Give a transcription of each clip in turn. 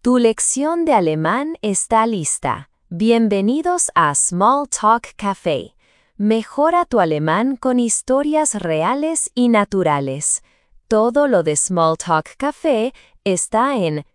Tu lección de alemán está lista. Bienvenidos a Small Talk Café. Mejora tu alemán con historias reales y naturales. Todo lo de Small Talk Café está en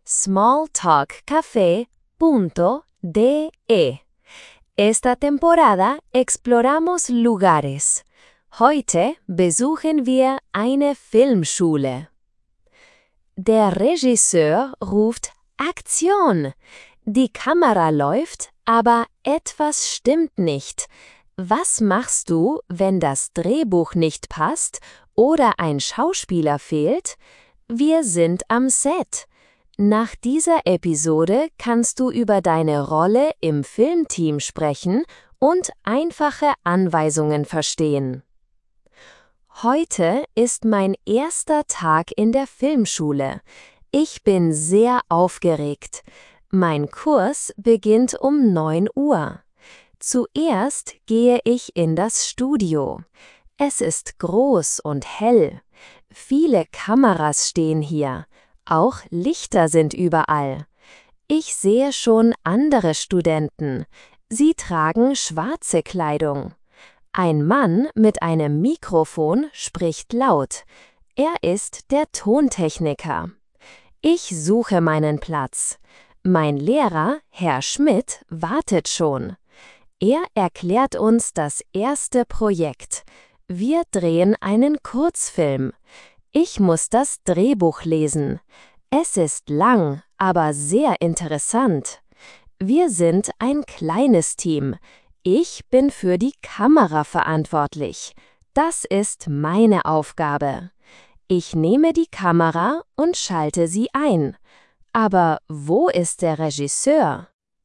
smalltalkcafé.de. Esta temporada exploramos lugares. Heute besuchen wir eine Filmschule. Der Regisseur ruft Aktion! Die Kamera läuft, aber etwas stimmt nicht. Was machst du, wenn das Drehbuch nicht passt oder ein Schauspieler fehlt? Wir sind am Set. Nach dieser Episode kannst du über deine Rolle im Filmteam sprechen und einfache Anweisungen verstehen. Heute ist mein erster Tag in der Filmschule. Ich bin sehr aufgeregt. Mein Kurs beginnt um 9 Uhr. Zuerst gehe ich in das Studio. Es ist groß und hell. Viele Kameras stehen hier. Auch Lichter sind überall. Ich sehe schon andere Studenten. Sie tragen schwarze Kleidung. Ein Mann mit einem Mikrofon spricht laut. Er ist der Tontechniker. Ich suche meinen Platz. Mein Lehrer, Herr Schmidt, wartet schon. Er erklärt uns das erste Projekt. Wir drehen einen Kurzfilm. Ich muss das Drehbuch lesen. Es ist lang, aber sehr interessant. Wir sind ein kleines Team. Ich bin für die Kamera verantwortlich. Das ist meine Aufgabe. Ich nehme die Kamera und schalte sie ein. Aber wo ist der Regisseur?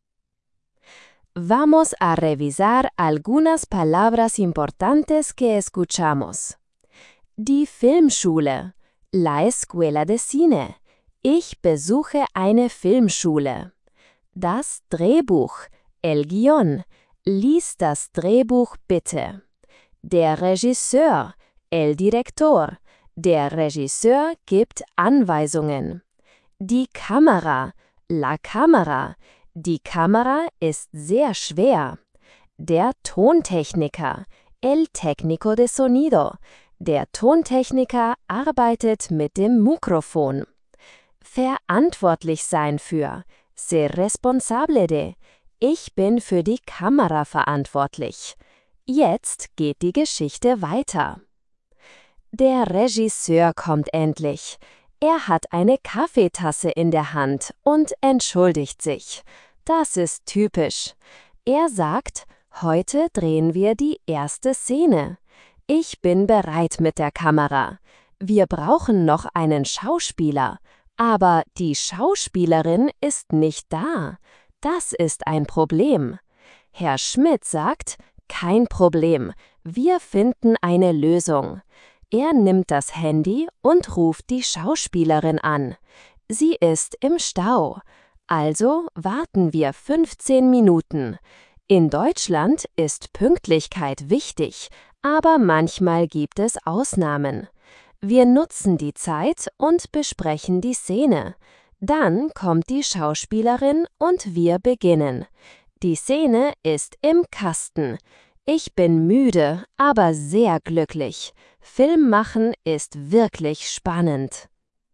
Vamos a revisar algunas palabras importantes que escuchamos. Die Filmschule, la Escuela de Cine. Ich besuche eine Filmschule. Das Drehbuch, el guión. Lies das Drehbuch bitte. Der Regisseur, el director. Der Regisseur gibt Anweisungen. Die Kamera, la Kamera. Die Kamera ist sehr schwer. Der Tontechniker, el técnico de sonido. Der Tontechniker arbeitet mit dem Mikrofon. Verantwortlich sein für, ser responsable de. Ich bin für die Kamera verantwortlich. Jetzt geht die Geschichte weiter. Der Regisseur kommt endlich. Er hat eine Kaffeetasse in der Hand und entschuldigt sich. Das ist typisch. Er sagt, heute drehen wir die erste Szene. Ich bin bereit mit der Kamera. Wir brauchen noch einen Schauspieler, aber die Schauspielerin ist nicht da. Das ist ein Problem. Herr Schmidt sagt, kein Problem, wir finden eine Lösung. Er nimmt das Handy und ruft die Schauspielerin an. Sie ist im Stau. Also warten wir 15 Minuten. In Deutschland ist Pünktlichkeit wichtig, aber manchmal gibt es Ausnahmen. Wir nutzen die Zeit und besprechen die Szene. Dann kommt die Schauspielerin und wir beginnen. Die Szene ist im Kasten. Ich bin müde, aber sehr glücklich. Film machen ist wirklich spannend.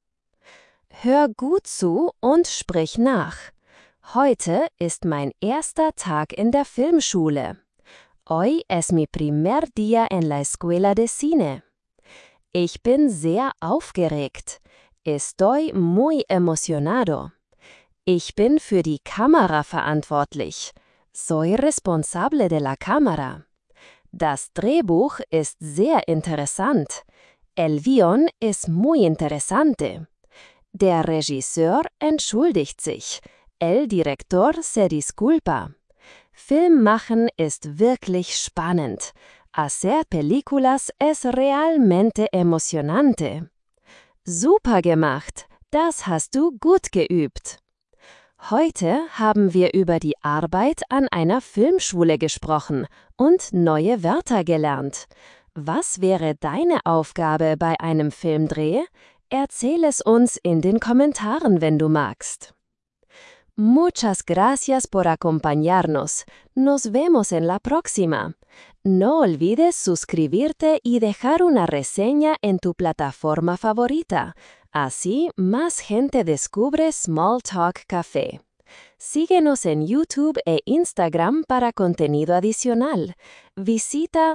Hör gut zu und sprich nach. Heute ist mein erster Tag in der Filmschule. Hoy es mi primer día en la Escuela de Cine. Ich bin sehr aufgeregt. Estoy muy emocionado. Ich bin für die Kamera verantwortlich. Soy responsable de la cámara. Das Drehbuch ist sehr interessant. El guión es muy interesante. Der Regisseur entschuldigt sich. El director se disculpa. Film machen ist wirklich spannend. Hacer películas es realmente emocionante. Super gemacht, das hast du gut geübt. Heute haben wir über die Arbeit an einer Filmschule gesprochen und neue Wörter gelernt. Was wäre deine Aufgabe bei einem Filmdreh? Erzähl es uns in den Kommentaren, wenn du magst. Muchas gracias por acompañarnos. Nos vemos en la próxima. No olvides suscribirte y dejar una reseña en tu plataforma favorita. Así más gente descubre Small Talk Café. Síguenos en YouTube e Instagram para contenido adicional. Visita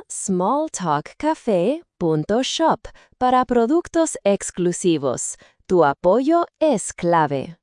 smalltalkcafe.shop para productos exclusivos. Tu apoyo es clave.